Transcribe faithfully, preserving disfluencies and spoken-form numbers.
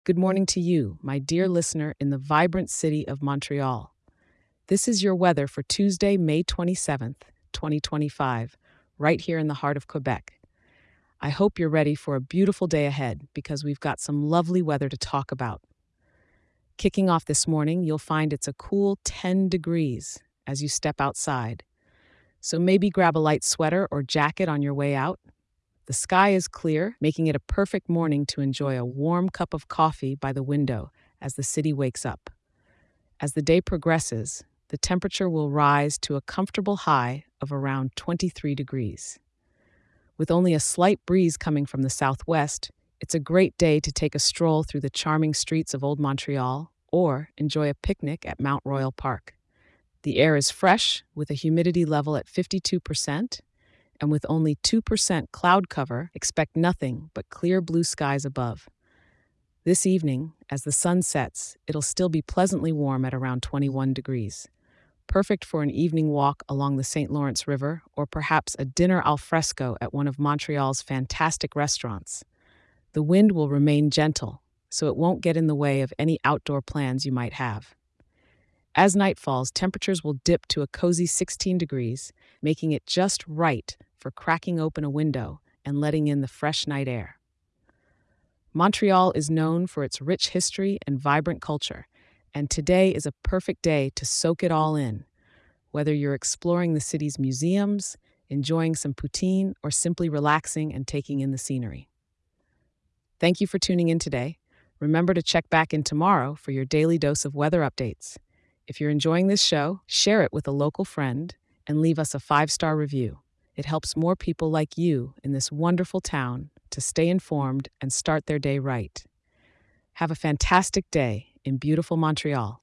Good morning to you, my dear listener in the vibrant city of Montreal. This is your weather for Tuesday, May twenty-seventh, twenty twenty-five, right here in the heart of Quebec. I hope you're ready for a beautiful day ahead because we've got some lovely weather to talk about. Kicking off this morning, you'll find it's a cool ten degrees as you step outside. So maybe grab a light sweater or jacket on your way out. The sky is clear, making it a perfect morning to enjoy a warm cup of coffee by the window as the city wakes up. As the day progresses, the temperature will rise to a comfortable high of around twenty-three degrees. With only a slight breeze coming from the southwest, it's a great day to take a stroll through the charming streets of Old Montreal or enjoy a picnic at Mount Royal Park. The air is fresh, with a humidity level at fifty-two percent, and with only two percent cloud cover, expect nothing but clear blue skies above. This evening, as the sun sets, it'll still be pleasantly warm at around twenty-one degrees. Perfect for an evening walk along the Saint Lawrence River or perhaps a dinner al fresco at one of Montreal's fantastic restaurants. The wind will remain gentle, so it won't get in the way of any outdoor plans you might have. As night falls, temperatures will dip to a cozy sixteen degrees, making it just right for cracking open a window and letting in the fresh night air. Montreal is known for its rich history and vibrant culture, and today is a perfect day to soak it all in, whether you're exploring the city's museums, enjoying some poutine, or simply relaxing and taking in the scenery. Thank you for tuning in today. Remember to check back in tomorrow for your daily dose of weather updates. If you're enjoying this show, share it with a local friend and leave us a five-star review. It helps more people like you in this wonderful town to stay informed and start their day right. Have a fantastic day in beautiful Montreal.